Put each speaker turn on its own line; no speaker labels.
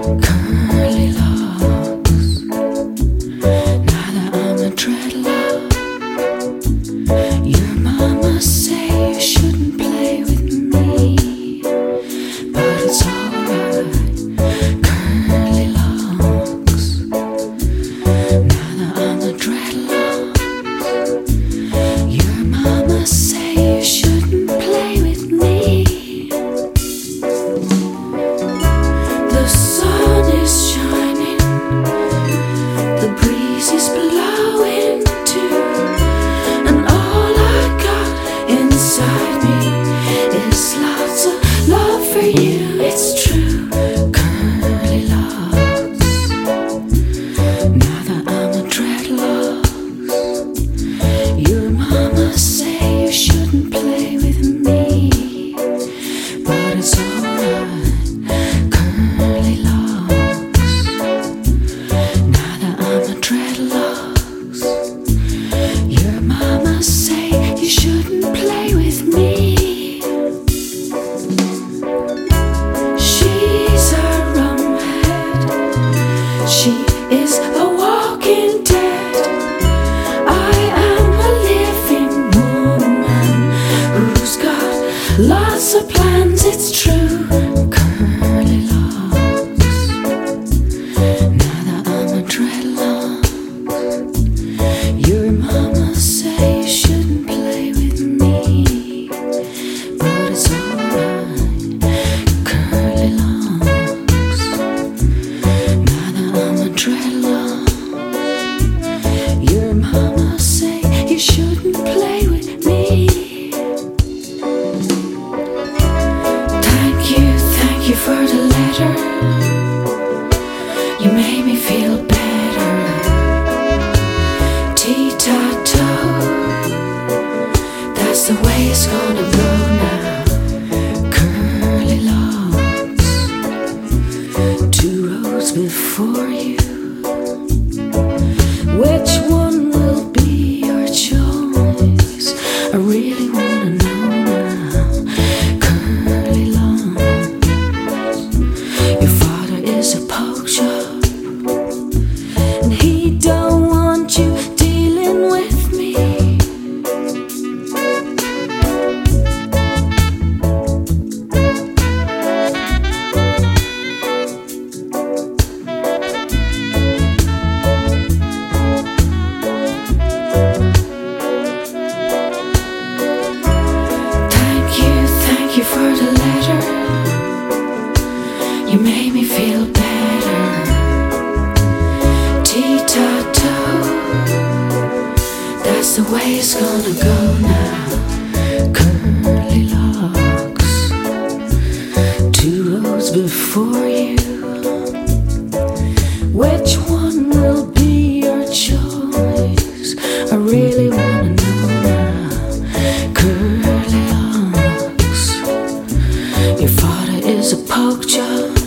curly locks. Now that I'm a dreadlock, your mama say you shouldn't play with me, but it's alright. Curly locks. Now that I'm a dreadlock, your mama say you shouldn't play with me. The sun is shining, the breeze is blowing too, and all I got inside me is lots of love for you. It's true, curly locks. Now that I'm a dreadlock, your mama say you shouldn't play with me, but it's alright. Curly locks. Now that I'm a dreadlocks, your mama say you shouldn't play with me. She's a rumhead, she is a walking dead. I am a living woman who's got lots of plans, it's true. Curly locks. Now that I'm a dreadlock, your mama say you shouldn't play with me, but it's alright. Curly locks. Now that I'm a dreadlock, your mama say you shouldn't play with me. Thank you for the letter. You made me feel better. Tea-ta-toe, that's the way it's gonna go now. Curly locks, two roads before you. Which one will be your choice? I really wanna know now. Curly locks. Your father is a poacher, and he don't want you dealing with me. Thank you for the letter. You made me feel better. Tea-ta-toe, that's the way it's gonna go now. Curly locks, two roads before you. Which one will be your choice? I really wanna know now. Curly locks. Your father is a poacher,